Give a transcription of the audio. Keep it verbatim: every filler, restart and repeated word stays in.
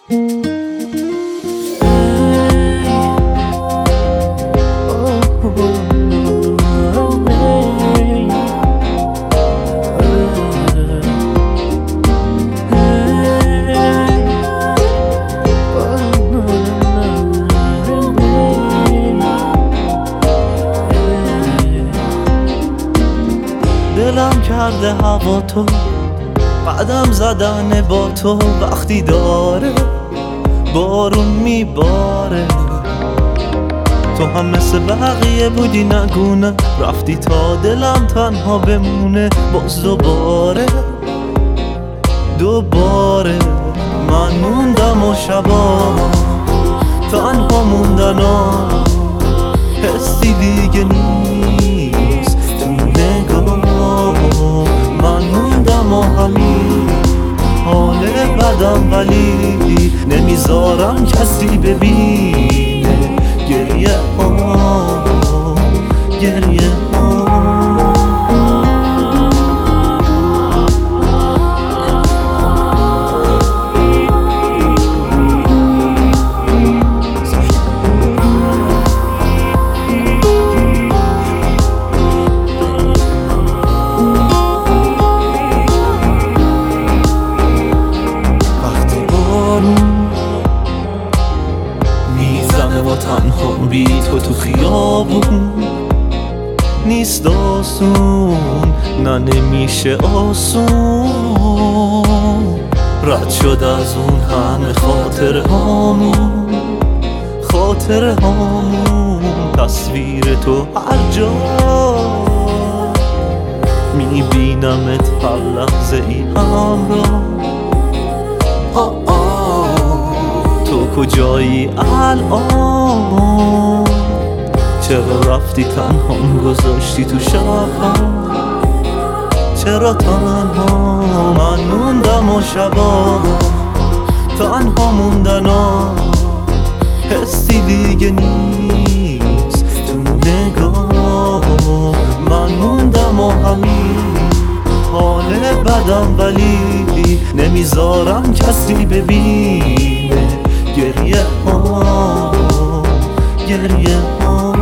دلم کرده هوا تو، قدم زدن با تو وقتی داره بارون میباره. تو هم مثل بقیه بودی نگونه، رفتی تا دلم تنها بمونه. باز دوباره دوباره من موندم و شبا تنها موندن و حسی دیگه نیست تو نگاه. من موندم و همین حال بدم، ولی نمیذارم کسی ببینه گریه ها گریه ها. و تنها بی تو تو خیابون نیست آسون، نه نمیشه آسون. رد شد از اون همه خاطر هامون خاطر هامون تصویر تو هر جا میبینمت هر لحظه ای همراه. تو کجایی الان؟ چرا رفتی تنهام گذاشتی تو شبها؟ چرا تنها من موندم و شبا تنها موندن ها حسی دیگه نیست تو نگاه. من موندم و همین حال بدم، ولی نمیذارم کسی ببینه گریه ها گریه ها.